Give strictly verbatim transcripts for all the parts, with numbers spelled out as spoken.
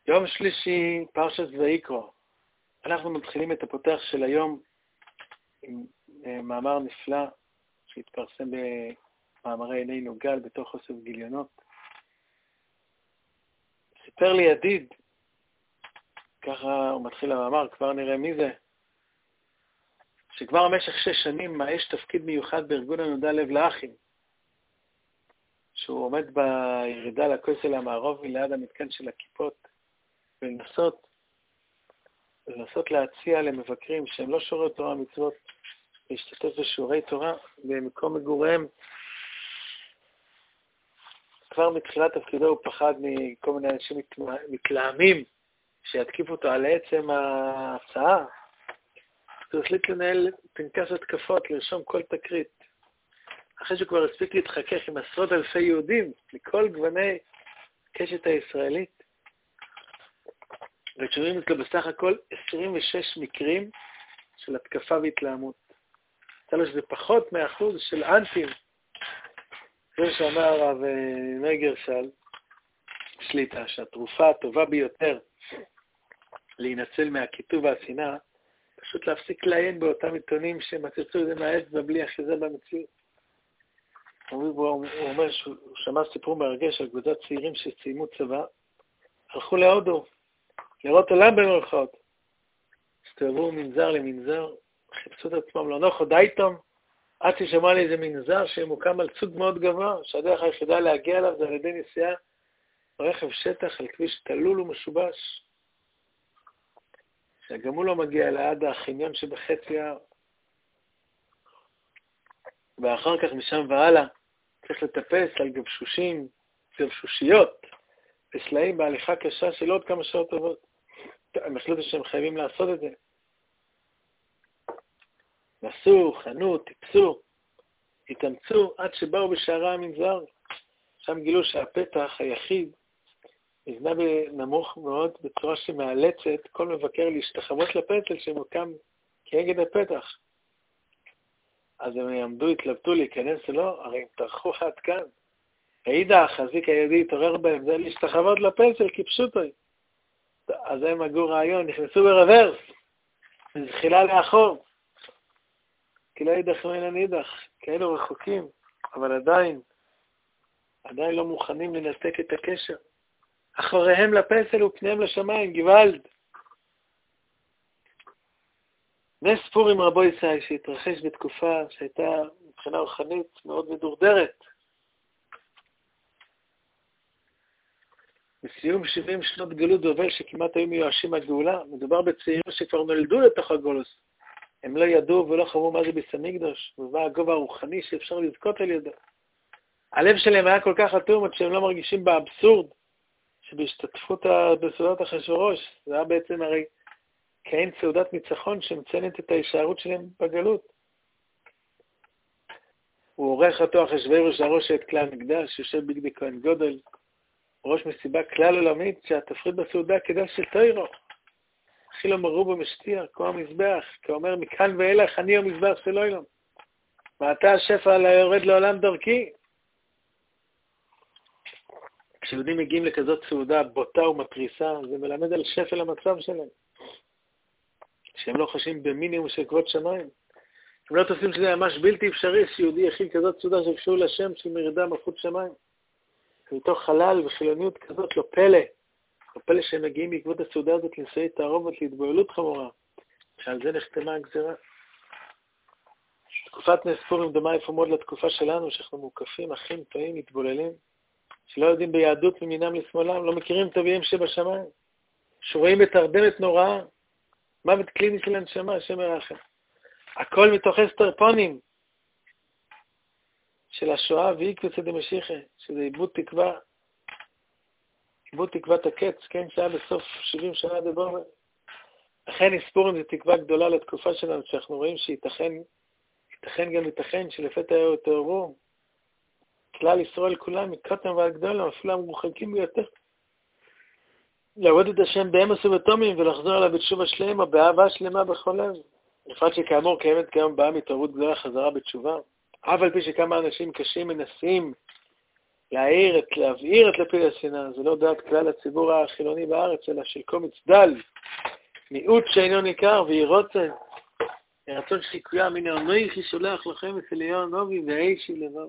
יום שלישי, פרשת ויקרא. אנחנו מתחילים את הפותח של היום עם מאמר נפלא שהתפרסם במאמרי עינינו גל בתוך אוסף גיליונות. סיפר לי ידיד, ככה הוא מתחיל המאמר, כבר נראה מי זה, שכבר במשך שש שנים יש תפקיד מיוחד בארגון הנודע לב לאחים, שהוא עומד בירידה לכותל המערבי ליד המתקן של הכיפות, ולנסות, ולנסות להציע למבקרים שהם לא שומרי תורה מצוות, להשתתף בשיעורי תורה במקום מגוריהם. כבר מתחילת תפקידו הוא פחד מכל מיני אנשים מתלהמים שיתקיפו אותו על עצם ההצעה. הוא החליט לנהל פנקס התקפות, לרשום כל תקרית. אחרי שהוא כבר הספיק להתחכך עם עשרות אלפי יהודים מכל גווני הקשת הישראלית, וקשורים אצלו בסך הכל עשרים ושש מקרים של התקפה והתלהמות. יצא לו שזה פחות מאחוז של אנטים. זה שאמר הרב מאיר גרשל, שליטה, שהתרופה הטובה ביותר להינצל מהכיתוב והשנאה, פשוט להפסיק לעיין באותם עיתונים שמצצו את זה מהאצבע בלי אחיזה במציאות. הוא אומר שהוא שמע סיפור מרגש על קבוצת צעירים שסיימו צבא, הלכו להודו, לראות עולם במרכאות. הסתובבו מנזר למנזר, חיפשו את עצמם לא נוח, הודע איתם, עד ששמע לי איזה מנזר שמוקם על צוג מאוד גבוה, שהדרך היחידה להגיע אליו זה על ידי נסיעה ברכב שטח על כביש תלול ומשובש, שגם הוא לא מגיע לעד החניון שבחצי הער. ואחר כך משם והלאה צריך לטפס על גבשושים, גבשושיות, וסלעים בהליכה קשה של עוד כמה שעות טובות. הם החליטו שהם חייבים לעשות את זה. נסו, חנו, טיפסו, התאמצו עד שבאו בשערי המנזר. שם גילו שהפתח היחיד נבנה בנמוך מאוד בצורה שמאלצת כל מבקר להשתחוות לפתל שמוקם כנגד הפתח. אז הם יעמדו, התלבטו להיכנס ולא, הרי הם תרחו עד כאן. העידה, החזיק היהודי התעורר בהם, זה להשתחוות לפתל כפשוטו. אז הם הגו רעיון, נכנסו ברוורס, מזחילה לאחור. כי לא יידח מן הנידח, כאלו רחוקים, אבל עדיין, עדיין לא מוכנים לנתק את הקשר. אחריהם לפסל ופניהם לשמיים, גוואלד. נס פורים רבו ישראל שהתרחש בתקופה שהייתה מבחינה רוחנית מאוד מדורדרת. בסיום שבעים שנות גלות בבל שכמעט היו מיואשים הגאולה, מדובר בצעירים שכבר נולדו לתוך הגולוס. הם לא ידעו ולא חוו מה זה ביס המקדוש, ומה הגובה הרוחני שאפשר לזכות על ידו. הלב שלהם היה כל כך אטום עד שהם לא מרגישים באבסורד שבהשתתפות בסעודת אחשוורוש. זה היה בעצם הרי כאין סעודת ניצחון שמציינת את ההישארות שלהם בגלות. הוא עורך אותו אחשוורוש הראש את כלל המקדש, יושב בגדי כהן גודל, ראש מסיבה כלל עולמית שהתפריט בסעודה כדאי של תוירו. הכי לא מרו במשתיע, כמו המזבח, כאומר מכאן ואילך אני המזבח של אילום. מעתה השפע על היורד לעולם דרכי. כשיהודים מגיעים לכזאת סעודה בוטה ומתריסה, זה מלמד על שפל המצב שלהם. שהם לא חשים במינימום של כבוד שמיים. הם לא תופסים שזה ממש בלתי אפשרי שיהודי יכיל כזאת סעודה שקשור לשם של מרידה מלכות שמיים. ומתוך חלל וחילוניות כזאת לא פלא. לא פלא שהם מגיעים בעקבות הסעודה הזאת לנשאי תערובת להתבוללות חמורה. שעל זה נחתמה הגזירה. תקופת נס פורים דומה איפה מאוד לתקופה שלנו, שאנחנו מוקפים, אחים, טועים, מתבוללים, שלא יודעים ביהדות ממינם לשמאלם, לא מכירים את אביהם שבשמיים, שרואים בתרדמת נוראה, מוות קליני של הנשמה, השם ירחם. הכל מתוך אסתרפונים של השואה ואיקוס דמשיחא, שזה איבוד תקווה, איבוד תקוות הקץ, כן, שהיה בסוף שבעים שנה דבור. לכן נספורים זה תקווה גדולה לתקופה שלנו, שאנחנו רואים שייתכן, ייתכן גם ייתכן שלפתע תאורו, כלל ישראל כולם, מקטן ועד גדולה, אפילו המרוחקים ביותר. לעבוד את השם באמס ובתומים ולחזור אליו בתשובה שלמה, באהבה שלמה בכל לב. לפרט שכאמור קיימת כיום באה מתערות גדולה חזרה בתשובה. אף על פי שכמה אנשים קשים מנסים להעיר, את, להבעיר את לפיד השנאה. זה לא דעת כלל הציבור החילוני בארץ, אלא של קומץ דל, מיעוט שאינו ניכר, והיא רוצה, הרצון שיקויה, מן אנוכי שולח לכם את אליהו נובי ואישי לבוא.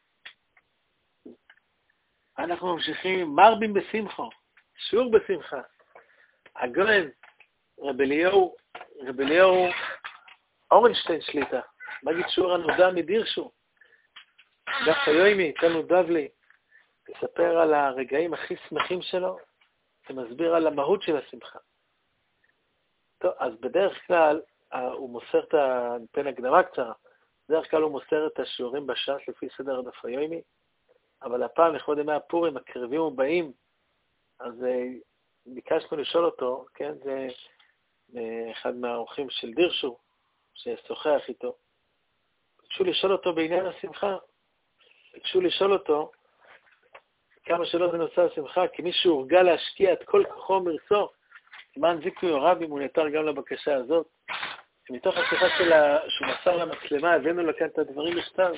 אנחנו ממשיכים, מרבים בשמחו, שיעור בשמחה. הגויין, רב אליהו, רב אליהו אורנשטיין שליטה, מגיד שיעור הנודע מדירשו. דף היומי, תלמוד בבלי, מספר על הרגעים הכי שמחים שלו, ומסביר על המהות של השמחה. טוב, אז בדרך כלל, הוא מוסר את ה... ניתן הקדמה קצרה, בדרך כלל הוא מוסר את השיעורים בש"ס לפי סדר הדף היומי, אבל הפעם, לכבוד ימי הפורים, הקרבים ובאים, אז ביקשנו לשאול אותו, כן, זה אחד מהאורחים של דירשו, ששוחח איתו, ביקשו לשאול אותו בעניין השמחה, ביקשו לשאול אותו כמה שאלות בנושא השמחה, כי מישהו הורגל להשקיע את כל כוחו מרצו, למען זיכוי הוריו אם הוא נותר גם לבקשה הזאת. ומתוך השיחה שלה, שהוא מסר למצלמה, הבאנו לכאן את הדברים בכתב.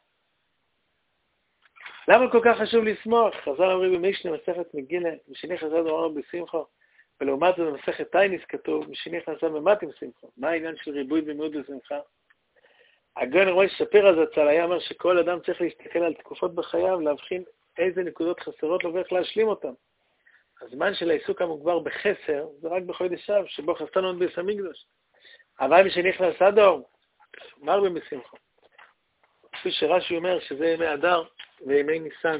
למה כל כך חשוב לשמוח? חז"ל אומרים במשנה מסכת מגילה, משני חז"ל אמרנו בשמחו, ולעומת זאת במסכת טייניס כתוב, משני חז"ל ממעט עם שמחו. מה העניין של ריבוי ומיעוט בשמחה? הגאון הרב שפירא זצ"ל היה אומר שכל אדם צריך להסתכל על תקופות בחייו, להבחין איזה נקודות חסרות לו ואיך להשלים אותן. הזמן של העיסוק המוגבר בחסר, זה רק בחודש אב, שבו חסרנו את בית המקדש. אבל מי שנכנס אדור, מרבים בשמחו. כפי שרש"י אומר שזה ימי אדר וימי ניסן.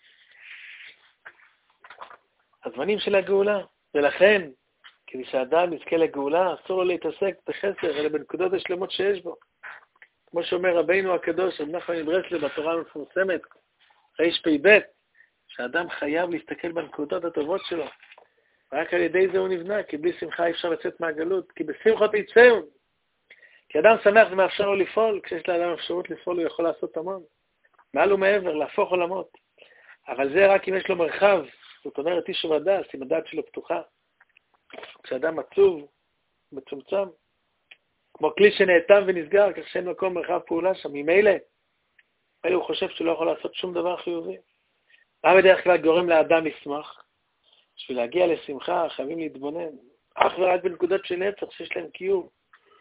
הזמנים של הגאולה, ולכן, כדי שהאדם יזכה לגאולה, אסור לו להתעסק בחסר, אלא בנקודות השלמות שיש בו. כמו שאומר רבינו הקדוש, רב נחמן מברסלב בתורה המפורסמת, רפ"ב, שהאדם חייב להסתכל בנקודות הטובות שלו. רק על ידי זה הוא נבנה, כי בלי שמחה אי אפשר לצאת מהגלות, כי בשמחות יצאו. כי אדם שמח זה מאפשר לו לפעול, כשיש לאדם אפשרות לפעול הוא יכול לעשות המון. מעל ומעבר, להפוך עולמות. אבל זה רק אם יש לו מרחב, זאת אומרת איש ובדס, אם הדעת שלו פתוחה. כשאדם עצוב, מצומצם, כמו כלי שנאטם ונסגר, כך שאין מקום מרחב פעולה שם, ממילא, אלה הוא חושב שהוא לא יכול לעשות שום דבר חיובי. מה בדרך כלל גורם לאדם לשמח? בשביל להגיע לשמחה חייבים להתבונן, אך ורק בנקודות של נצח שיש להם קיום.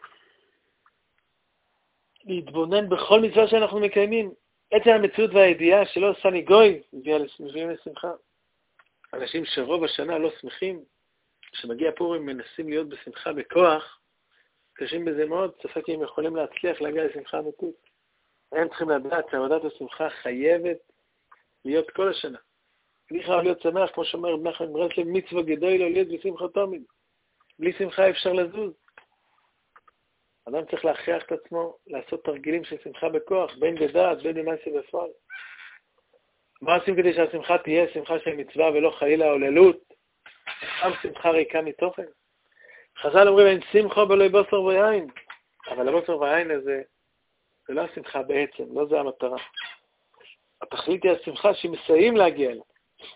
להתבונן בכל מצווה שאנחנו מקיימים. עצם המציאות והידיעה שלא עושה לי גוי, מביאים לשמחה. אנשים שרוב השנה לא שמחים, כשמגיע פורים מנסים להיות בשמחה בכוח, קשים בזה מאוד, ספק אם יכולים להצליח להגיע לשמחה אמיתית. הם צריכים לדעת שעבודת השמחה חייבת להיות כל השנה. בלי חייב להיות שמח, כמו שאומר רב נחמן מברסלב, מצווה גדולה לא להיות בשמחה תמיד. בלי שמחה אפשר לזוז. אדם צריך להכריח את עצמו לעשות תרגילים של שמחה בכוח, בין בדעת, בין במעשה בפועל. מה עושים כדי שהשמחה תהיה שמחה של מצווה ולא חלילה עוללות? גם שמחה ריקה מתוכן. חז"ל אומרים, אין שמחה בלא בוסר ויין. אבל הבוסר ויין הזה, זה לא השמחה בעצם, לא זה המטרה. התכלית היא השמחה שמסייעים להגיע לה.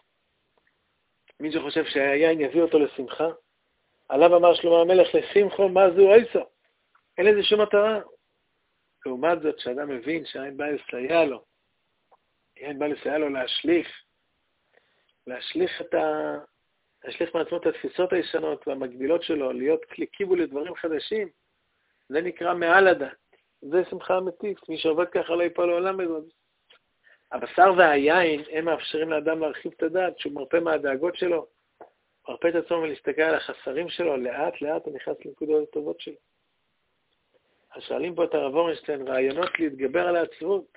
מי שחושב שהיין יביא אותו לשמחה, עליו אמר שלמה המלך לשמחו, מה זו איסו? אין לזה שום מטרה. לעומת זאת, שאדם מבין שהיין בא לסייע לו, היין בא לסייע לו להשליך, להשליך את ה... להשליך מעצמו את התפיסות הישנות והמגבילות שלו, להיות כלי קיבול לדברים חדשים, זה נקרא מעל הדת. זה שמחה אמיתית, מי שעובד ככה לא ייפול לעולם בזאת. הבשר והיין הם מאפשרים לאדם להרחיב את הדעת, שהוא מרפא מהדאגות שלו, מרפא את עצמו ולהסתכל על החסרים שלו, לאט לאט הוא נכנס לנקודות הטובות שלו. אז שואלים פה את הרב אורנשטיין, רעיונות להתגבר על העצבות.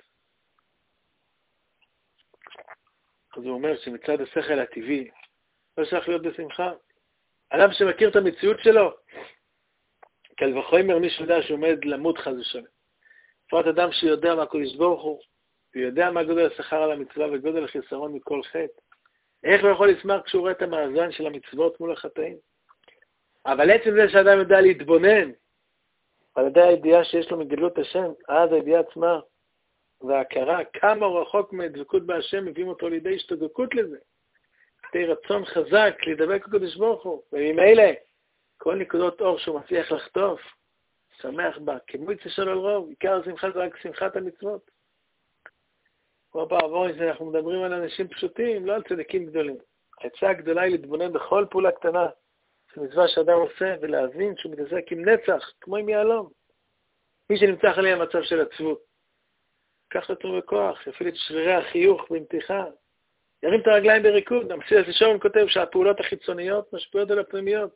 אז הוא אומר שמצד השכל הטבעי, לא שייך להיות בשמחה. אדם שמכיר את המציאות שלו, קל וחומר מי שיודע שעומד למות חס ושלום. בפרט אדם שיודע מה הקדוש ברוך הוא, ויודע מה גודל השכר על המצווה וגודל החיסרון מכל חטא. איך הוא יכול לשמח כשהוא רואה את המאזן של המצוות מול החטאים? אבל עצם זה שאדם יודע להתבונן, על ידי הידיעה שיש לו מגדלות השם, אז הידיעה עצמה וההכרה, כמה הוא רחוק מהדבקות בהשם, מביאים אותו לידי השתדקות לזה. כדי רצון חזק להידבק בקדוש ברוך הוא, וממילא כל נקודות אור שהוא מצליח לחטוף, שמח בה, כמו יצא של רוב, עיקר השמחה זה רק שמחת המצוות. כמו בעבור הזה, אנחנו מדברים על אנשים פשוטים, לא על צדיקים גדולים. העצה הגדולה היא להתבונן בכל פעולה קטנה, זו מצווה שאדם עושה, ולהבין שהוא מתעסק עם נצח, כמו עם יעלום. מי שנמצא עליהם מצב של עצבות, קח אותו בכוח, יפעיל את שרירי החיוך במתיחה, ירים את הרגליים בריקוד. המציע הזה שום כותב שהפעולות החיצוניות משפיעות על הפנימיות.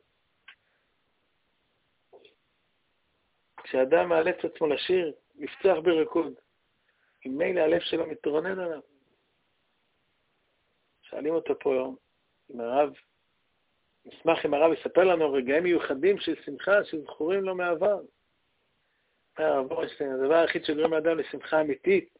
כשאדם מעלה את עצמו לשיר, לפצח בריקוד, עם מילא הלב שלו מתרונן עליו. שואלים אותו פה, אם הרב, נשמח אם הרב יספר לנו רגעים מיוחדים של שמחה שזכורים לו מעבר. הדבר היחיד שגורם לאדם לשמחה אמיתית,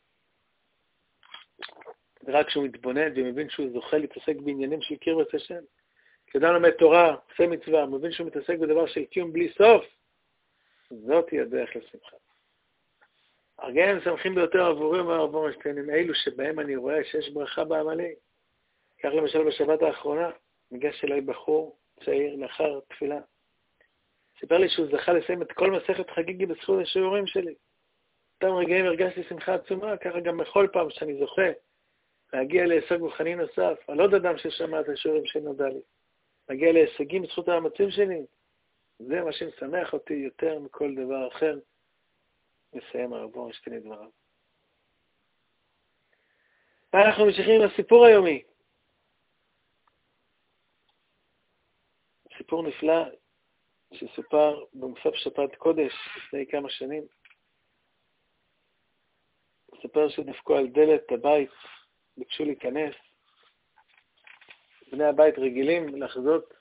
זה רק כשהוא מתבונן ומבין שהוא זוכה להתעסק בעניינים של קרבת השם. כשאדם לומד תורה, עושה מצווה, מבין שהוא מתעסק בדבר של קיום בלי סוף, זאת היא הדרך לשמחה. הרגעים שמחים ביותר עבורי, אומר הרב אורנשטיין, הם אלו שבהם אני רואה שיש ברכה בעמלי. כך למשל בשבת האחרונה, ניגש אליי בחור צעיר לאחר תפילה. סיפר לי שהוא זכה לסיים את כל מסכת חגיגי בזכות השיעורים שלי. אותם רגעים הרגשתי שמחה עצומה, ככה גם בכל פעם שאני זוכה להגיע להישג רוחני נוסף, על עוד אדם ששמע את השיעורים שנודע לי. להגיע להישגים בזכות המאמצים שלי. זה מה שמשמח אותי יותר מכל דבר אחר. מסיים הרב אורנשטיין את דבריו. אנחנו ממשיכים לסיפור היומי. סיפור נפלא שסופר במוסף שבת קודש לפני כמה שנים. סופר שדפקו על דלת הבית, ביקשו להיכנס. בני הבית רגילים לחזות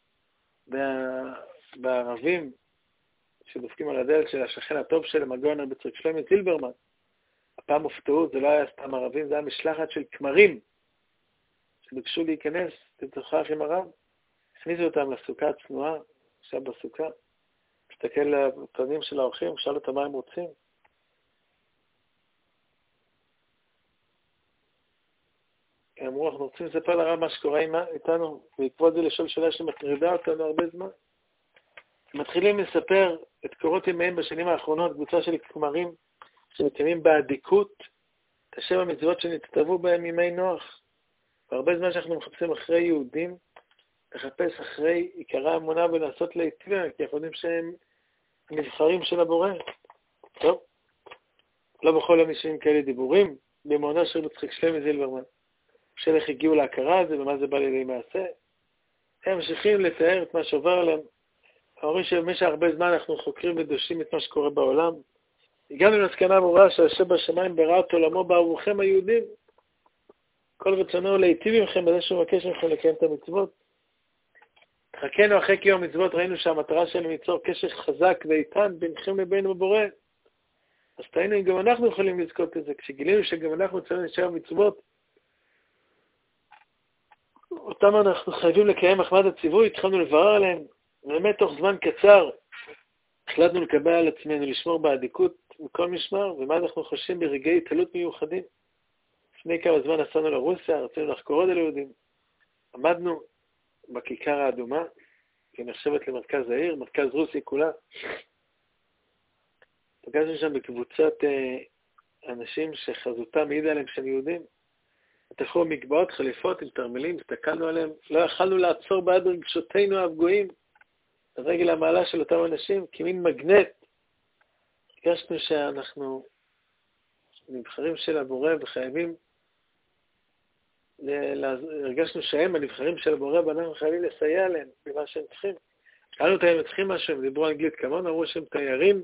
בערבים שדופקים על הדלת של השכן הטוב שלהם, הגאון רבי יצחק שלמה זילברמן. הפעם הופתעו, זה לא היה סתם ערבים, זה היה משלחת של כמרים שביקשו להיכנס לתוכח עם הרב. הכניסו אותם לסוכה הצנועה, עכשיו בסוכה, מסתכל לפנים של האורחים, שאל אותם מה הם רוצים. הם אמרו, אנחנו רוצים לספר לרב מה שקורה איתנו, בעקבות זה לשאול שאלה שמטרידה אותנו הרבה זמן. הם מתחילים לספר את קורות ימיהם בשנים האחרונות, קבוצה של כמרים שמקיימים באדיקות את השם המצוות שנצטוו בהם ימי נוח. והרבה זמן שאנחנו מחפשים אחרי יהודים, לחפש אחרי עיקרי האמונה ולעשות להיטיב, כי אנחנו יודעים שהם נבחרים של הבורא. טוב, לא בכל אנשים כאלה דיבורים, במעונה של יצחק שלמה זילברמן. של איך הגיעו להכרה הזה ומה זה בא לידי מעשה. הם ממשיכים לתאר את מה שעובר עליהם. אומרים שבמשך הרבה זמן אנחנו חוקרים ודושים את מה שקורה בעולם. הגענו למסקנה ברורה שהשם בשמיים ברא את עולמו בערוכם היהודים. כל רצונו להיטיב מכם בזה שהוא מבקש מכם לקיים את המצוות. חכינו אחרי קיום המצוות, ראינו שהמטרה שלנו ליצור קשר חזק ואיתן ביניכם לבין הבורא. אז תהיינו אם גם אנחנו יכולים לזכות את זה. כשגילינו שגם אנחנו צריכים להישאר מצוות, אותם אנחנו חייבים לקיים מחמד הציווי, התחלנו לברר עליהם. באמת תוך זמן קצר החלטנו לקבל על עצמנו לשמור באדיקות מכל משמר, ומה אנחנו חושבים ברגעי התעלות מיוחדים. לפני כמה זמן נסענו לרוסיה, רצינו לחקור עוד על יהודים. עמדנו בכיכר האדומה, היא נחשבת למרכז העיר, מרכז רוסיה כולה. פגשנו שם בקבוצת אה, אנשים שחזותם מעידה עליהם שהם יהודים. התחו מגבעות חליפות עם תרמלים, הסתכלנו עליהם, לא יכלנו לעצור בעד רגשותינו הפגועים, לרגל המעלה של אותם אנשים, כמין מגנט. הרגשנו שאנחנו נבחרים של הבורא וחייבים, הרגשנו שהם הנבחרים של הבורא ואנחנו חייבים לסייע להם במה שהם צריכים. שאלנו אותם אם הם צריכים משהו, הם דיברו אנגלית כמון, אמרו שהם תיירים,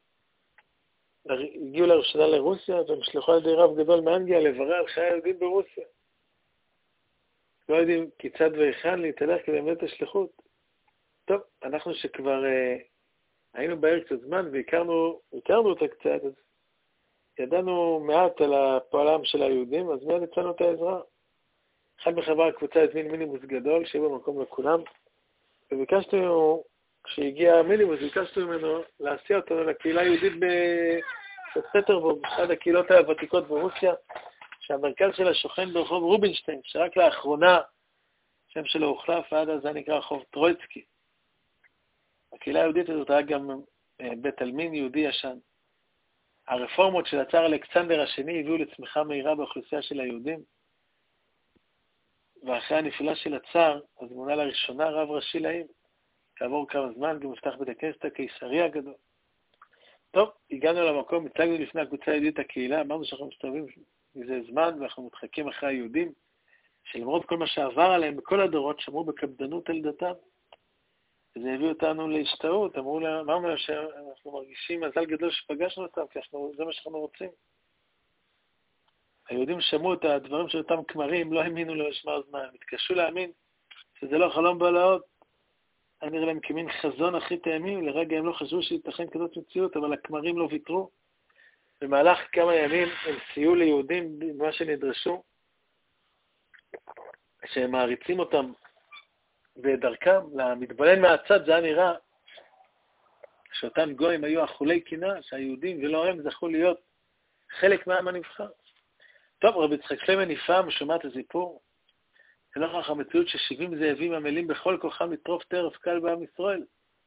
הגיעו לראשונה לרוסיה והם שלחו על ידי רב גדול מאנגליה לברר על חיי היהודים ברוסיה. לא יודעים כיצד והיכן להתהלך כדי באמת השליחות. טוב, אנחנו שכבר אה, היינו בעיר קצת זמן והכרנו הכרנו אותה קצת, אז ידענו מעט על הפועלם של היהודים, אז מיד הצענו את העזרה. אחד מחברי הקבוצה הזמין מיניבוס גדול, שיהיה במקום לכולם, וביקשנו, כשהגיע המיניבוס, ביקשנו ממנו להסיע אותנו לקהילה היהודית בספטרבורג, אחת הקהילות הוותיקות ברוסיה, שהמרכז שלה שוכן ברחוב רובינשטיין, שרק לאחרונה, שם שלו הוחלף, ועד אז זה נקרא רחוב טרויצקי. הקהילה היהודית הזאת היה גם בית עלמין יהודי ישן. הרפורמות של הצאר אלכסנדר השני הביאו לצמיחה מהירה באוכלוסייה של היהודים, ואחרי הנפילה של הצאר, אז מונה לראשונה רב ראשי לעיר. כעבור כמה זמן גם נפתח בית הכנסת הקיסרי הגדול. טוב, הגענו למקום, הצגנו לפני הקבוצה היהודית הקהילה, אמרנו שאנחנו מסתובבים מזה זמן, ואנחנו מתחקים אחרי היהודים, שלמרות כל מה שעבר עליהם בכל הדורות, שמרו בקפדנות על דתם. וזה הביא אותנו להשתאות, אמרו לה, אמרנו לה שאנחנו מרגישים מזל גדול שפגשנו אותם, כי אנחנו, זה מה שאנחנו רוצים. היהודים שמעו את הדברים של אותם כמרים, לא האמינו למשמע אוזניים, התקשו להאמין שזה לא חלום בלהות. היה נראה להם כמין חזון הכי תאמים, לרגע הם לא חשבו שיתכן כזאת מציאות, אבל הכמרים לא ויתרו. במהלך כמה ימים הם סייעו ליהודים במה שנדרשו, שהם מעריצים אותם בדרכם, למתבונן מהצד זה היה נראה שאותם גויים היו אכולי קנאה, שהיהודים ולא הם זכו להיות חלק מהעם הנבחר. טוב, רבי יצחק שלמה נפעם, שומע את הסיפור, לנוכח המציאות ששבעים זאבים עמלים בכל כוחם לטרוף טרף קל בעם ישראל.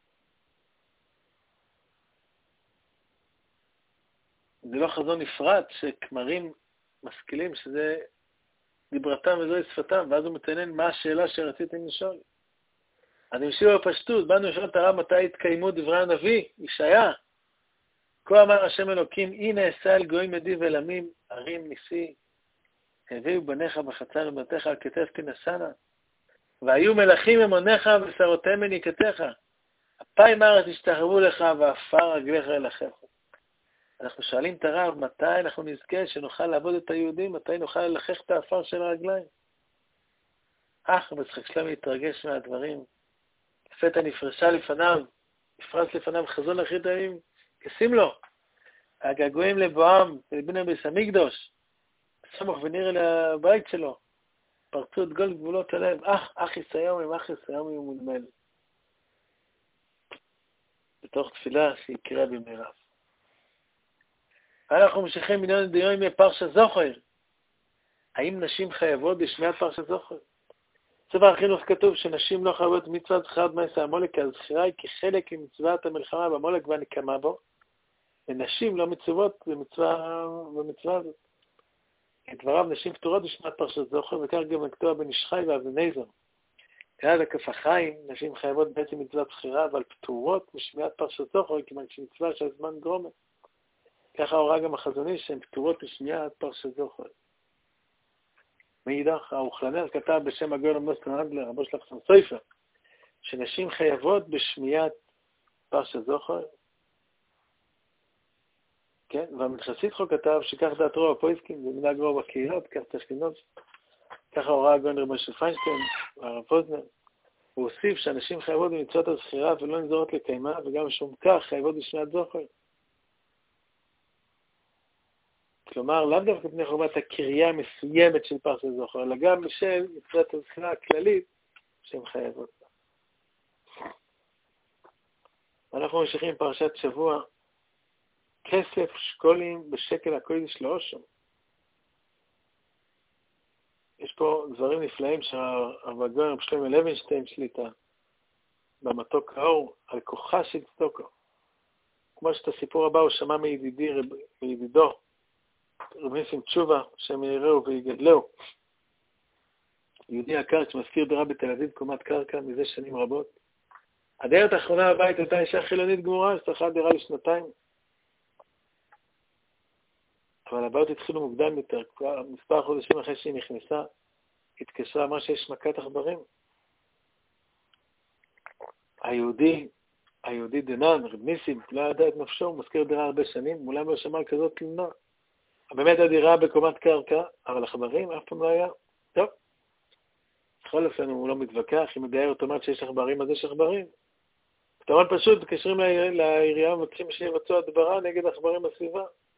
זה לא חזון נפרד שכמרים משכילים שזה דיברתם וזוהי שפתם, ואז הוא מתעניין מה השאלה שרציתם לשאול. אז המשיכו בפשטות, באנו לשאול את הרב מתי התקיימו דברי הנביא, ישעיה. כה אמר השם אלוקים, הנה אשא אל גויים עדי ולעמים, ערים ניסי, הביאו בניך בחצר ובתיך על כתף תנשאנה, והיו מלכים ממונך ושרותיהם מניקתך. אפיים הארץ ישתחוו לך ועפר רגליך אל אחיך. אנחנו שואלים את הרב, מתי אנחנו נזכה שנוכל לעבוד את היהודים, מתי נוכל ללחך את האפר של הרגליים? אך, בצחק שלמה התרגש מהדברים. לפתע נפרשה לפניו, נפרש לפניו חזון אחרית הימים, כשים לו. הגעגועים לבואם, לבני ביס המקדוש, סמוך ונראה לבית שלו, פרצו את גול גבולות הלב, אך, אך יסייום, אך יסייום ומודמל. בתוך תפילה שיקרה במהרה. אנחנו ממשיכים מיליון דיון מפרשת זוכר. האם נשים חייבות בשמיעת פרשת זוכר? בספר החינוך כתוב שנשים לא חייבות מצוות זכירת מעשה המולק, כי הזכירה היא כחלק ממצוות המלחמה במולק והנקמה בו, ונשים לא מצוות במצווה, במצווה הזאת. כדבריו נשים פטורות בשמיעת פרשת זוכר, וכך גם הכתוב בן איש חי ואבנזר. כעד הכף החיים, נשים חייבות בעצם מצוות זכירה, אבל פטורות בשמיעת פרשת זוכר, כיוון שמצווה של זמן גרומה. ככה הוראה גם החזון איש שהן פטורות בשמיעת פרשת זוכר. מאידך, האוכלנר כתב בשם הגאון המוסטר אנגלר, רבו של חסן סופר, שנשים חייבות בשמיעת פרשת זוכר. כן, והמתחסיד חו כתב שכך דעת רוב הפויסקים, ומנהג רוב הקהילות, כך תשכינות. ככה הוראה הגאון רבי משה פיינשטיין, הרב פוזנר. הוא הוסיף שאנשים חייבות במצוות הזכירה ולא נזורות לקיימה, וגם שום כך חייבות בשמיעת זוכר. כלומר, לאו דווקא פני חובת הקריאה המסוימת של פרשת זוכר, אלא גם בשל מצוות הזכירה הכללית שהן חייבות. אנחנו ממשיכים פרשת שבוע, כסף שקולים בשקל הקודש לאושר. יש פה דברים נפלאים שהרב הגאון רב שלמה לוינשטיין שליטה במתוק האור על כוחה של צדוקה. כמו שאת הסיפור הבא הוא שמע מידידי, מידידו, רב ניסים תשובה, שהם יראו ויגדלו. יהודי יקר שמזכיר דירה בתל אביב, קומת קרקע, מזה שנים רבות. הדיירת האחרונה בבית הייתה אישה חילונית גמורה, שצריכה דירה לשנתיים. אבל הבעיות התחילו מוקדם יותר, מספר חודשים אחרי שהיא נכנסה, התקשרה, אמרה שיש מכת עכברים. היהודי, היהודי דנן, רב ניסים, לא ידע את נפשו, הוא מזכיר דירה הרבה שנים, מולם לא שמע על כזאת תלונה. באמת הדירה בקומת קרקע, אבל עכברים אף פעם לא היה. טוב, בכל אופן הוא לא מתווכח, אם הדייר אוטומט שיש עכברים, אז יש עכברים. פתרון פשוט, מתקשרים לעירייה ומבקשים שיבצעו הדברה נגד עכברים בסביבה.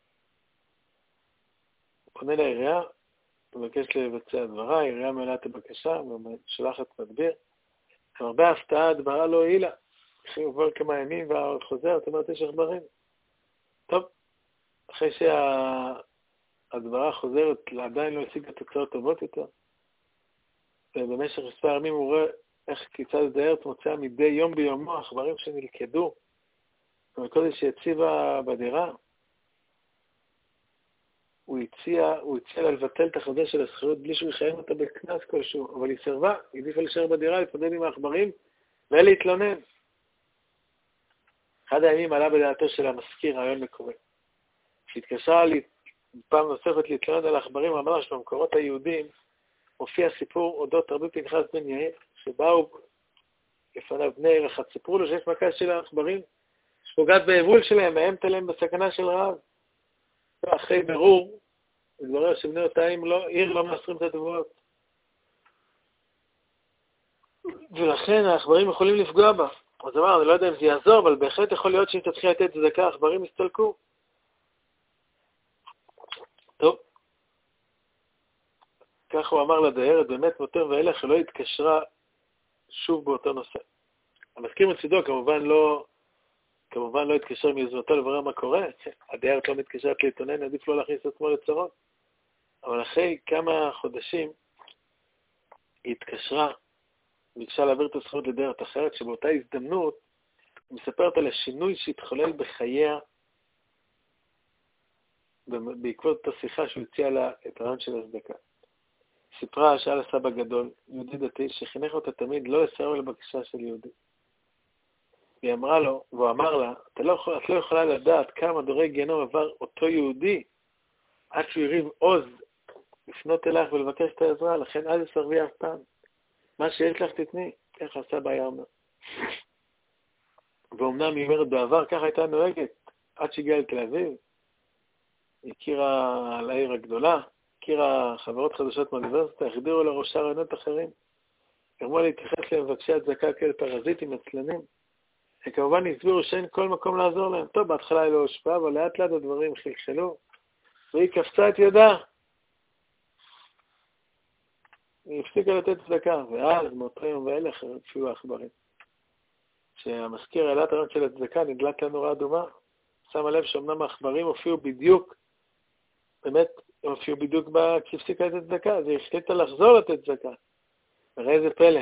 הוא פונה לעירייה, מבקש לבצע הדברה, העירייה מעלה את הבקשה, ושולחת מדביר. הרבה הפתעה, הדברה לא הועילה. אחרי עובר כמה ימים והחוזר, זאת אומרת, יש עכברים. טוב, אחרי שהדברה חוזרת, עדיין לא השיגה תוצאות טובות יותר. ובמשך מספר ימים הוא רואה איך כיצד הדיירת מוצאה מדי יום ביומו עכברים שנלכדו. ומקודם שהציבה בדירה, הוא הציע, הוא הציע לה לבטל את החוזה של השכירות בלי שהוא יחייב אותה בכנס כלשהו, אבל היא סרבה, היא העדיפה להישאר בדירה, להתמודד עם העכברים ולהתלונן. אחד הימים עלה בדעתו של המזכיר רעיון מקורי. כשהתקשרה לי פעם נוספת להתלונן על העכברים, אמר שבמקורות היהודים הופיע סיפור אודות רבי פנחס בן יאיר, שבאו לפניו בני עיר אחד, סיפרו לו שיש מכה של העכברים שפוגעת ביבול שלהם, מאיימת עליהם בסכנה של רעב. אחרי ברור, מתברר שבני אותה עיר לא מאסרים את התבואות. ולכן העכברים יכולים לפגוע בה. אז אמר, אני לא יודע אם זה יעזור, אבל בהחלט יכול להיות שאם תתחיל לתת צדקה, העכברים יסתלקו. טוב. כך הוא אמר לדיירת, באמת מותר ואילך, שלא התקשרה שוב באותו נושא. המזכיר מצידו כמובן לא, כמובן לא התקשר מיוזמתו לברר מה קורה. הדיירת לא מתקשרת להתעונן, עדיף לא להכניס את עצמו לצרות. אבל אחרי כמה חודשים היא התקשרה, ביקשה להעביר את הזכות לדיירת אחרת, שבאותה הזדמנות היא מספרת על השינוי שהתחולל בחייה בעקבות השיחה שהוא הציע לה את הרעיון של הצדקה. סיפרה שהיה לסבא גדול, יהודי דתי, שחינך אותה תמיד לא לסרב לבקשה של יהודי. היא אמרה לו, והוא אמר לה, את לא, יכול, את לא יכולה לדעת כמה דורי גיהנום עבר אותו יהודי, עד שהוא יריב עוז לפנות אלייך ולבקש את העזרה, לכן אל תסרבי אף פעם. מה שיש לך תתני, ככה הסבא היה אומר. ואומנם היא אומרת בעבר, ככה הייתה נוהגת, עד שהגיעה לתל אביב, היא הכירה על העיר הגדולה, הכירה חברות חדשות מהאוניברסיטה, החדירו לראשה רעיונות אחרים, גרמו להתייחס למבקשי הצדקה כאל פרזיטים עצלנים, וכמובן הסבירו שאין כל מקום לעזור להם. טוב, בהתחלה היא לא הושפעה, אבל לאט לאט הדברים חלחלו, והיא קפצה את ידה. היא הפסיקה לתת צדקה, ואז מאותו יום ואילך הופיעו העכברים. כשהמזכיר העלה את הרעיון של הצדקה, נדלת לה נורה אדומה, שמה לב שאומנם העכברים הופיעו בדיוק, באמת הם הופיעו בדיוק כשהפסיקה לתת צדקה, אז היא החליטה לחזור לתת צדקה. וראה איזה פלא.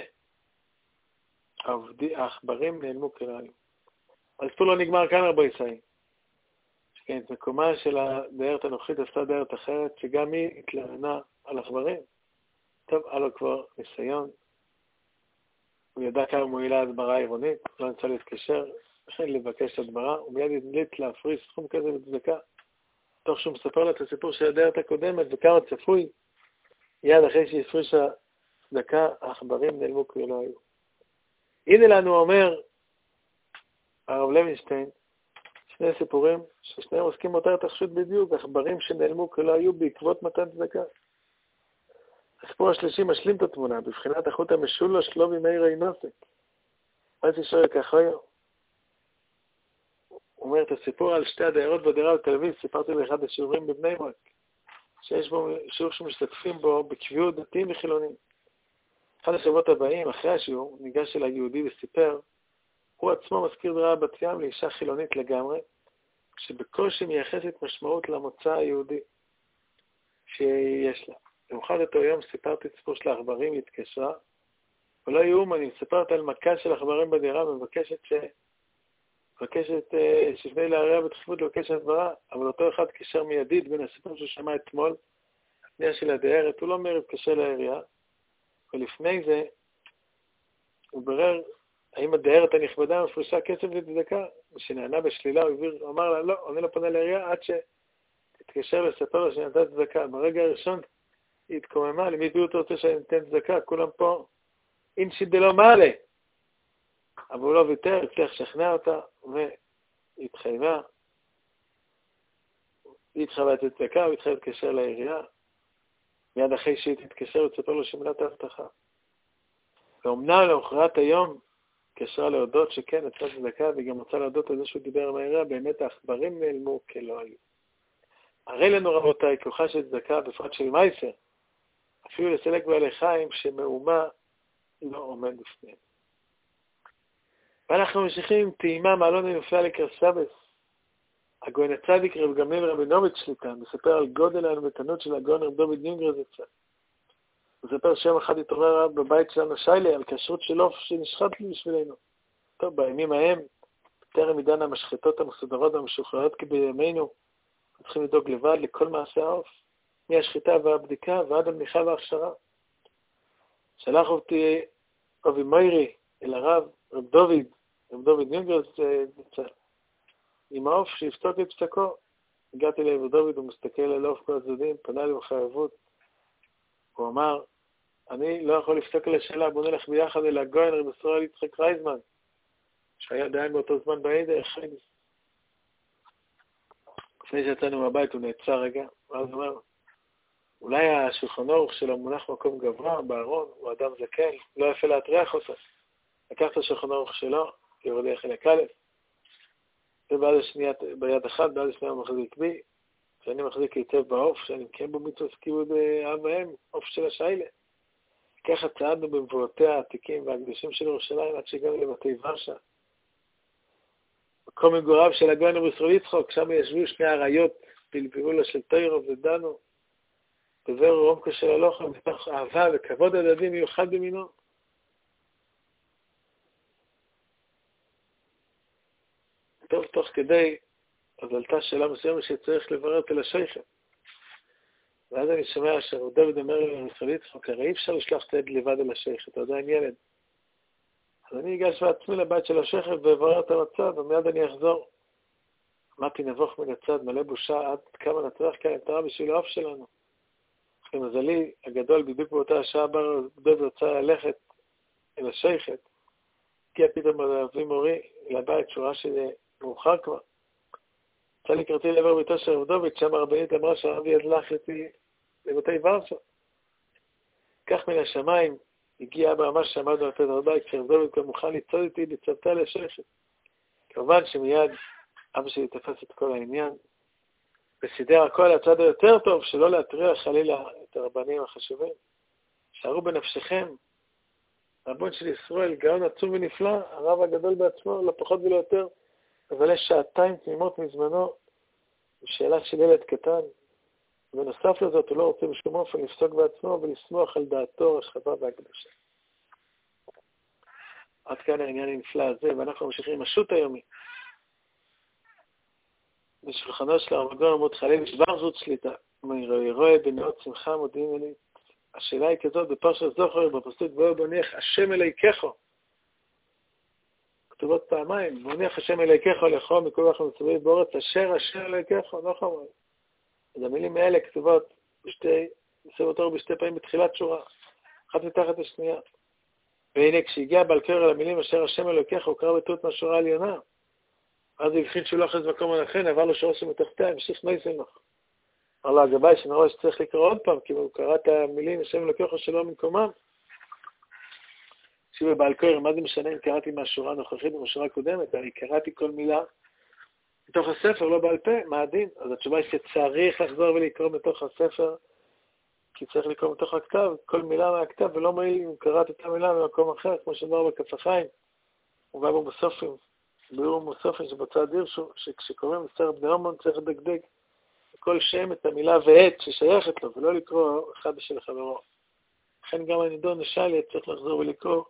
העכברים נעלמו כלא היו. הסיפור לא נגמר כאן רבי ישראל. שכן, את מקומה של הדיירת הנוכחית עשתה דיירת אחרת, שגם היא התלוננה על עכברים. טוב, היה לו כבר ניסיון. הוא ידע כמה מועילה הדברה עירונית, לא נצא להתקשר, לכן לבקש הדברה, ומיד הדליק להפריש סכום כזה לצדקה. תוך שהוא מספר לה את הסיפור של הדיירת הקודמת, וכמה צפוי, יד אחרי שהפרישה צדקה, העכברים נעלמו כלא היו. הנה לנו אומר הרב לוינשטיין, שני סיפורים ששניהם עוסקים באותה התרחשות בדיוק, עכברים שנעלמו כלא היו בעקבות מתן צדקה. הסיפור השלישי משלים את התמונה, בבחינת החוט המשולש לא ממאיר אינוסק. מה זה שואל ככה היום? הוא אומר את הסיפור על שתי הדיירות בדירה בתל אביב, סיפרתי באחד השיעורים בבני ברק, שיש בו שיעור שמשתתפים בו בקביעות דתיים וחילונים. אחד השבועות הבאים, אחרי השיעור, ניגש אל היהודי וסיפר, הוא עצמו מזכיר דירה בת ים לאישה חילונית לגמרי, שבקושי מייחסת משמעות למוצא היהודי שיש לה. במחד אותו יום סיפרתי את סיפור של העכברים, היא התקשרה, ולא יאומן, היא מספרת על מכה של עכברים בדירה, ומבקשת ש... מבקשת שפני להראה בדחיפות לבקש הסברה, אבל אותו אחד קשר מיידית בין הסיפור שהוא שמע אתמול, הפנייה של הדיירת, הוא לא אומר להתקשר לעירייה, ולפני זה הוא ברר האם הדיירת הנכבדה מפרישה כסף לצדקה, ושנענה בשלילה הוא הביר, אמר לה, לא, אני לא פונה לעירייה עד שתתקשר לספר לו שנתן צדקה. ברגע הראשון היא התקוממה, למי הביאו אותו רוצה שאני נתן צדקה, כולם פה אינשי דלא מעלה. אבל הוא לא ויתר, הצליח לשכנע אותה, והתחייבה. היא התחייבה את הצדקה, הוא התחייב להתקשר לעירייה. מיד אחרי שהיא תתקשר, הוא תספר לו שמילת ההבטחה. ואומנם למחרת היום, התקשרה להודות שכן, נתנה צדקה, והיא גם רוצה להודות על זה שהוא דיבר עם העירייה, באמת העכברים נעלמו כלא היו. הרי לנו רבותיי, כוחה של צדקה, בפרט של מייסר, אפילו לסלק בעלי חיים שמאומה לא עומד בפניהם. ואנחנו ממשיכים עם טעימה מעלון הנפלא לקראת סבס. הגאון הצדיק רב גמליאל רבינוביץ' שליטה, מספר על גודל הענוותנות של הגאון רב דוד יונגר זצ"ל. הוא מספר שיום אחד התעורר בבית שלנו שיילה על כשרות של עוף שנשחט לי בשבילנו. טוב, בימים ההם, טרם עידן המשחטות המסודרות והמשוחררות כבימינו, צריכים לדאוג לבד לכל מעשה העוף, מהשחיטה והבדיקה ועד המניחה וההכשרה. שלח אותי אבי מיירי אל הרב, רב דוד, רב דוד יונגרס, עם העוף שיפסוק את פסקו. הגעתי לרב דוד, הוא מסתכל על העוף כל הצדדים, פנה לי בחייבות. הוא אמר, אני לא יכול לפסוק על השאלה, בוא נלך ביחד אל הגויין רב ישראל יצחק רייזמן, שהיה דיין באותו זמן בעדר, חייס. לפני שיצאנו מהבית הוא נעצר רגע, ואז הוא אומר, אולי השולחן אורך שלו מונח מקום גבוה בארון, הוא אדם זקן, לא יפה להטריח אותו. לקח את השולחן אורך שלו, יורד לי חלק א', וביד השנייה, ביד אחת, ביד השנייה הוא מחזיק בי, שאני מחזיק היטב בעוף, שאני מקיים בו מצוות כיבוד אב ואם, עוף של השיילה. ככה צעדנו במבואותיה העתיקים והקדושים של ירושלים עד שהגענו לבתי ורשה. מקום מגוריו של הגויין רב ישראל יצחק, שם ישבו שני עריות, פלפלו לו של תוירו ודנו, בבירור עומקו של הלוחם, מתוך אהבה וכבוד הדדי מיוחד במינו. טוב, תוך כדי, אז עלתה שאלה מסוימת שצריך לברר אל השייכת. ואז אני שומע שרב דוד אומר לי לרב ישראל יצחק, הרי אי אפשר לשלוח את הילד לבד אל השייכת, אתה עדיין ילד. אז אני אגש בעצמי לבית של השייכת ואברר את המצב, ומיד אני אחזור. אמרתי נבוך מן הצד, מלא בושה, עד כמה נצטרך כאן את הרע בשביל העוף שלנו. למזלי הגדול, בדיוק באותה השעה בה רב דוד רצה ללכת אל השייכת, הגיע פתאום אבי מורי לבית, שורה שזה מאוחר כבר. יצא לי קראתי לעבר ביתו של רב דוד, שם הרבנית אמרה שהרבי ידלך איתי לבתי ורשה. כך מן השמיים הגיע אבא ממש שעמדנו לפתח הבית, כשרב דוד כבר מוכן לצעוד איתי בצוותא לשייכת. כמובן שמיד אבא שלי תפס את כל העניין, וסידר הכל הצד היותר טוב, שלא להטריח חלילה את הרבנים החשובים. שערו בנפשכם, רבון של ישראל, גאון עצום ונפלא, הרב הגדול בעצמו, לא פחות ולא יותר, אבל יש שעתיים תמימות מזמנו, בשאלה של ילד קטן, ונוסף לזאת הוא לא רוצה בשום אופן לפסוק בעצמו ולסמוך על דעתו הרחבה והקדושה. עד כאן העניין הנפלא הזה, ואנחנו ממשיכים עם השו"ת היומי. בשולחנו של הרמגון עמוד חליל שבר זאת שליטה, רואה בנאות שמחה מודיעים אלי. השאלה היא כזאת, בפרשת זוכר, בפסוק בואו בוניח השם אלוהיכךו. כתובות פעמיים, בוניח השם אלוהיכךו לכו מכל רוח ומצווי בארץ, אשר אשר אלוהיכךו, לא חמור. אז המילים האלה כתובות בשתי, בספר תורה בשתי פעמים בתחילת שורה, אחת מתחת השנייה. והנה כשהגיע בעל קרא למילים אשר השם אלוהיכךו, הוא קרא בטעות מהשורה העליונה. אז הוא הבחין שהוא לא אחז מקום הנכן, עבר לו שורה שמתחתיה, המשיך נויסן לך. אמר לו הגבאי שנראה שצריך לקרוא עוד פעם, כי הוא קרא את המילים השם אלוהיכךו שלא במקומם. שוב בבעל קרא, מה זה משנה אם קראתי מהשורה הנוכחית ומהשורה הקודמת? אני קראתי כל מילה מתוך הספר, לא בעל פה, מה הדין? אז התשובה היא שצריך לחזור ולקרוא מתוך הספר, כי צריך לקרוא מתוך הכתב, כל מילה מהכתב, ולא מועיל אם קראת את המילה במקום אחר, כמו שאמר בכף החיים, ובא במוסופים, ביאור מוסופים שבצע דיר, שכשקוראים לסר בני אומן צריך לדקדק כל שם את המילה ועת ששייכת לו, ולא לקרוא אחד בשביל חברו. לכן גם הנידון נשאלי צריך לחזור ולקרוא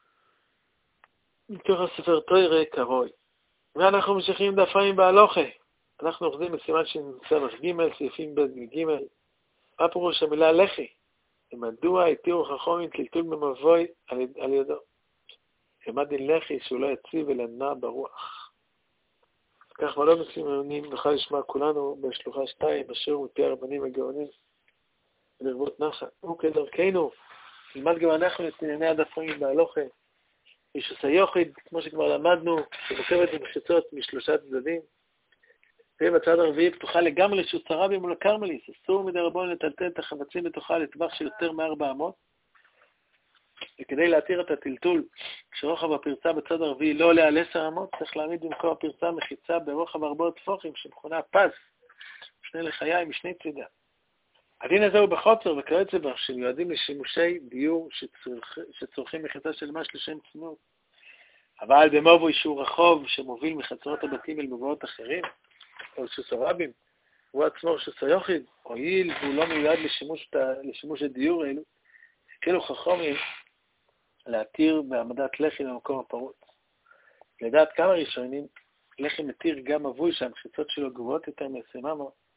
מתוך הספר תורה כרוי. ואנחנו ממשיכים דפים בהלוכה. אנחנו אוחזים בסימן שנמצא ג' סעיפים ב' וג'. מה פירוש המילה לחי? ומדוע התירו חכמים טלטול במבוי על, על ידו? ומה דין לחי שהוא לא יציב אלא נע ברוח? כך מלא מסוימים נוכל לשמוע כולנו בשלוחה שתיים, בשיעור מפי הרבנים הגאונים ולרבות נחת. וכדרכנו, נלמד גם אנחנו את ענייני הדפים בהלוכה. ישוס היוחיד, כמו שכבר למדנו, שמורכבת במחיצות משלושה צדדים. ובצד הרביעי פתוחה לגמרי לשוס הרבים מול הקרמליס. אסור מדי רבון לטלטל את החבצים בתוכה לטווח של יותר מארבע אמות. וכדי להתיר את הטלטול, כשרוחב הפרצה בצד הרביעי לא עולה על עשר אמות, צריך להעמיד במקום הפרצה מחיצה ברוחב ארבע טפוחים, שמכונה פס, שני לחיים משני צידה. הדין הזה הוא בחוצר וכיוצא בו, שמיועדים לשימושי דיור שצורכ... שצורכים מחיצה של ממש לשם צניעות. אבל במובוי שהוא רחוב שמוביל מחצרות הבתים אל מבואות אחרים, או שוס הרבים, הוא עצמו שוס היוחיד, הועיל והוא לא מיועד לשימוש, לשימוש הדיור האלו, כאילו חכמים להתיר בעמדת לחי למקום הפרוץ. לדעת כמה ראשונים, לחי מתיר גם מבוי שהמחיצות שלו גבוהות יותר מ-עשרים אמות,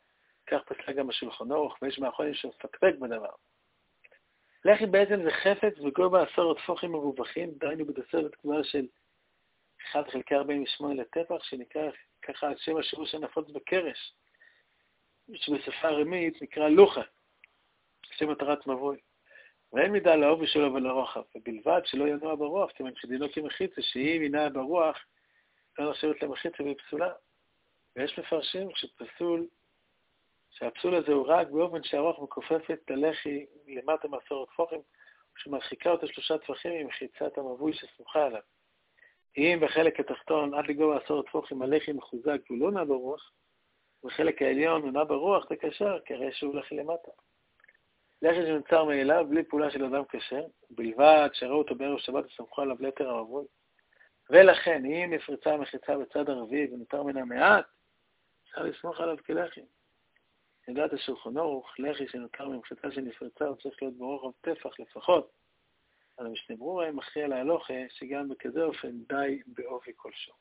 כך פסק גם השולחן אורך, ויש מהאחרונים שמפקפק בדבר. לחי בעצם זה חפץ וגובה עשור תפוחים מרווחים, דהיינו בתוספת קבועה של אחד חלקי ארבעים ושמונה לטפח, שנקרא ככה על שם השימוש הנפוץ בקרש, שבשפה הרמית נקרא לוחה, שם מטרת מבוי. ואין מידה לעובי שלו ולרוחב, ובלבד שלא ינוע ברוח, כיוון שדינו כמחיצה, שהיא מינה ברוח, לא נחשבת למחיצה והיא פסולה. ויש מפרשים שפסול, שהפסול הזה הוא רק באופן שהרוח מכופפת את הלחי למטה מעשור תפוחים, שמרחיקה אותו שלושה טפחים עם מחיצת המבוי שסמוכה עליו. אם בחלק התחתון עד לגובה עשור תפוחים הלחי מחוזק והוא לא נע ברוח, ובחלק העליון הוא נע ברוח תקשר, כרי שהוא לחי למטה. לחי שנוצר מאליו בלי פעולה של אדם קשר, בלבד שראו אותו בערב שבת וסמכו עליו ליתר המבוי. ולכן, אם נפרצה המחיצה בצד הרביעי ונותר מן המעט, אפשר לסמוך עליו כלחי. לדעת השולחן אורך, לחי שנותר ממחיצה שנפרצה, הוא צריך להיות ברוחב טפח לפחות. אבל המשנה ברורה מכריע להלוכה שגם בכזה אופן די באופי כלשהו.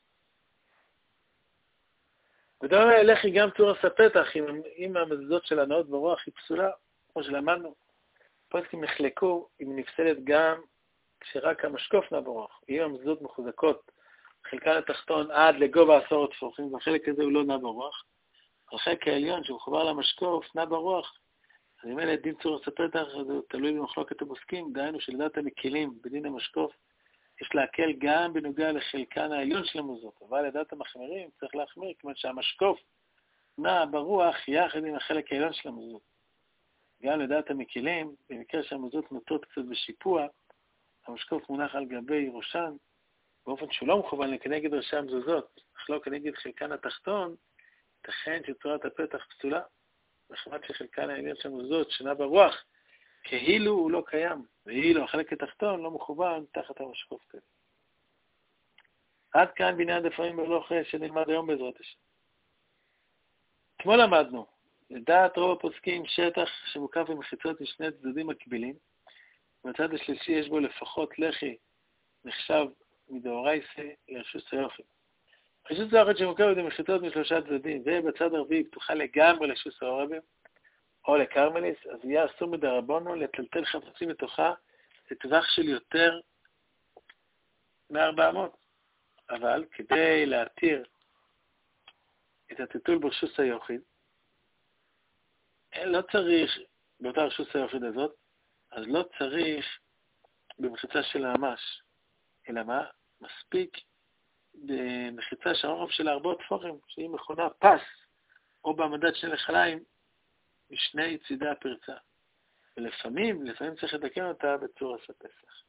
ודומה לחי גם תורס הפתח, אם המזוזות של הנאות ברוח היא פסולה, כמו שלמדנו. פוסקים נחלקו אם נפסלת גם כשרק המשקוף נע ברוח. אם המזוזות מחוזקות, חלקן התחתון עד לגובה עשור תפוחים, והחלק הזה הוא לא נע ברוח. החלק העליון שמחובר למשקוף נע ברוח. אז אם אלה דין צורס הפתח, זה תלוי במחלוקת הפוסקים, דהיינו שלדעת המקילים בדין המשקוף, יש להקל גם בנוגע לחלקן העליון של המזוזות, אבל לדעת המחמירים צריך להחמיר, כיוון שהמשקוף נע ברוח יחד עם החלק העליון של המזוזות. גם לדעת המקילים, במקרה שהמזוזות נוטות קצת בשיפוע, המשקוף מונח על גבי ראשן, באופן שהוא לא מכוון כנגד ראשי המזוזות, אך לא כנגד חלקן התחתון, תכן שצורת הפתח פסולה, מחמת שחלקן העליון של המזוזות שנע ברוח, כאילו הוא לא קיים, ואילו החלק התחתון לא מכוון תחת המשקוף כזה. עד כאן בעניין דפרים בהלוכה שנלמד היום בעזרת השם. כמו למדנו, לדעת רוב הפוסקים שטח שמוקף במחיצות משני צדדים מקבילים, ובצד השלישי יש בו לפחות לחי נחשב מדאורייסה לרשות היופי. רשות היופי שמוקפת במחיצות משלושה צדדים, ובצד הרביעי פתוחה לגמרי לרשות היופי, או לקרמליס, אז יהיה אסור מדרבנו לטלטל חפצים מתוכה לטווח של יותר מ-ארבע מאות. אבל כדי להתיר את הטיטול ברשות היחיד, לא צריך, באותה רשות היחיד הזאת, אז לא צריך במחיצה של ממש, אלא מה? מספיק במחיצה שהרוחב של ארבעות טפוחים, שהיא מכונה פס, או בעמדת שני לחליים, משני צידי הפרצה. ולפעמים, לפעמים צריך לתקן אותה בצורס הפסח.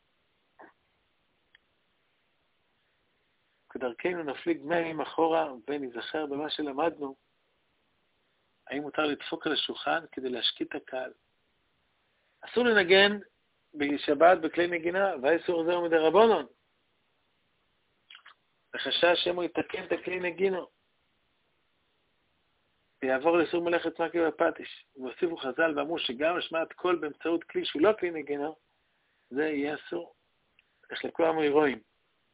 כדרכנו נפליג מהם אחורה ונזכר במה שלמדנו, האם מותר לדפוק על השולחן כדי להשקיט את הקהל. אסור לנגן בשבת בכלי נגינה, והאיסור הזה הוא מדרבנן. בחשש שמו יתקן את הכלי נגינו. ויעבור לאיסור מלאכת מקי ופטיש. והוסיפו חז"ל ואמרו שגם השמעת קול באמצעות כלי שהוא לא כלי נגינה, זה יהיה אסור. נחלקו המוירואים.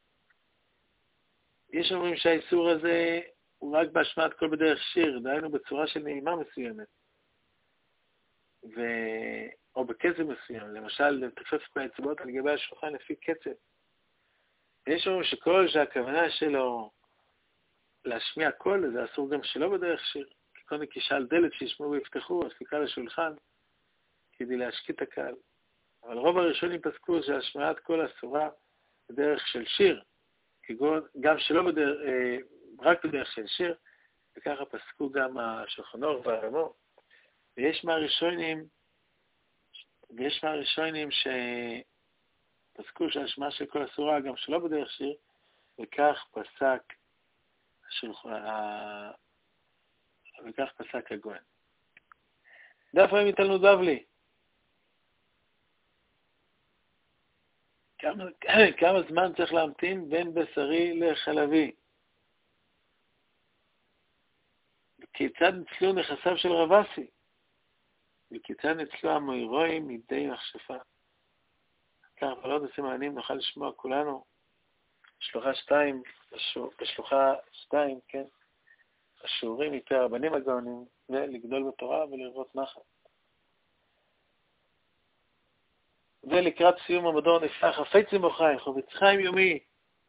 יש אומרים שהאיסור הזה הוא רק בהשמעת קול בדרך שיר, דהיינו בצורה של נעימה מסוימת. ו... או בקצב מסוים, למשל לתופף באצבעות על גבי השולחן לפי קצב. ויש אומרים שקול שהכוונה שלו להשמיע קול, זה אסור גם שלא בדרך שיר. כל נקישה על דלת שישמעו ויפתחו, אז סליקה לשולחן, כדי להשקיט את הקהל. אבל רוב הראשונים פסקו שהשמעת קול אסורה בדרך של שיר, כגון, גם שלא בדרך, אה, רק בדרך של שיר, וככה פסקו גם השולחן אורך והרמו. ויש מהראשונים, ויש מהראשונים שפסקו שהשמעה של קול אסורה גם שלא בדרך שיר, וכך פסק השולחן, וכך פסק הגויין. דף רבי תלמוד בבלי. כמה, כמה זמן צריך להמתין בין בשרי לחלבי? וכיצד ניצלו נכסיו של רבסי? וכיצד ניצלו המוירואים מידי מכשפה? כך, אבל עוד הסימנים נוכל לשמוע כולנו. שלוחה שתיים, בשלוחה שתיים, כן? השיעורים מפי הרבנים הגאונים, ולגדול בתורה ולרבות נחת. ולקראת סיום המדור נפתח, חפצים בוחיים, חובץ חיים יומי.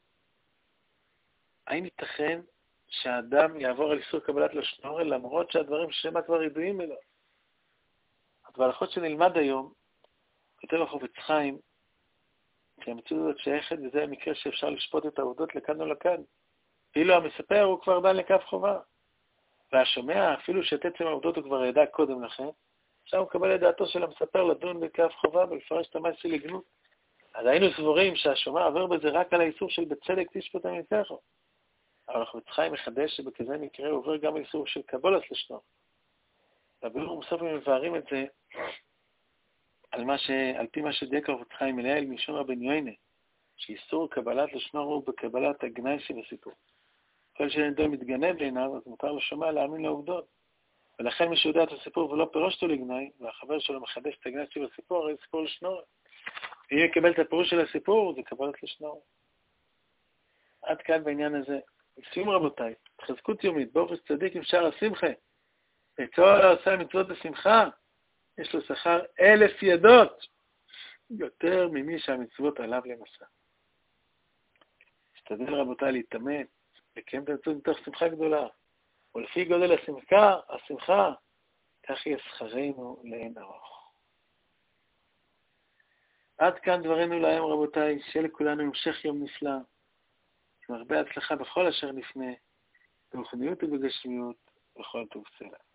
האם ייתכן שהאדם יעבור על איסור קבלת לשון הרע, למרות שהדברים ששמה כבר ידועים אלו? אז בהלכות שנלמד היום, כותב החובץ חיים, שהמציאות הזאת שייכת, וזה המקרה שאפשר לשפוט את העובדות לכאן או לכאן. ואילו המספר הוא כבר דן לקו חובה. והשומע, אפילו שאת עצם העובדות הוא כבר ידע קודם לכן, עכשיו הוא מקבל את דעתו של המספר לדון בקו חובה ולפרש את המעשה לגנות. אז היינו סבורים שהשומע עובר בזה רק על האיסור של בצדק תשפוט המתך. אבל החובץ חיים מחדש שבכזה מקרה הוא עובר גם האיסור של קבלת לשון הרע. והביאור מוסף הם מבארים את זה על, מה ש... על פי מה שדייק החובץ חיים אליעיל משום רבן יוינה, שאיסור קבלת לשון הרע הוא בקבלת הגנאי שבסיפור. כל שנדו מתגנה בעיניו, אז מותר לשומע להאמין לעובדות. ולכן מי שיודע את הסיפור ולא פירוש אותו לגנאי, והחבר שלו מחדש את הגנאי שבסיפור, הרי סיפור לשון הרע. ואם יקבל את הפירוש של הסיפור, זה קבלת לשון הרע. עד כאן בעניין הזה. לסיום רבותיי, חזקות יומית, באופן צדיק עם שאר השמחה. וכל העושה מצוות בשמחה, יש לו שכר אלף ידות, יותר ממי שהמצוות עליו למסע. השתדל רבותיי להתאמץ, לקיים את המצוות מתוך שמחה גדולה, ולפי גודל השמחה, השמחה, כך יהיה שכרנו לאין ארוך. עד כאן דברינו להיום רבותיי, שיהיה לכולנו המשך יום נפלא, עם הרבה הצלחה בכל אשר נפנה, ברוחניות ובגשמיות, וכל טוב סלע.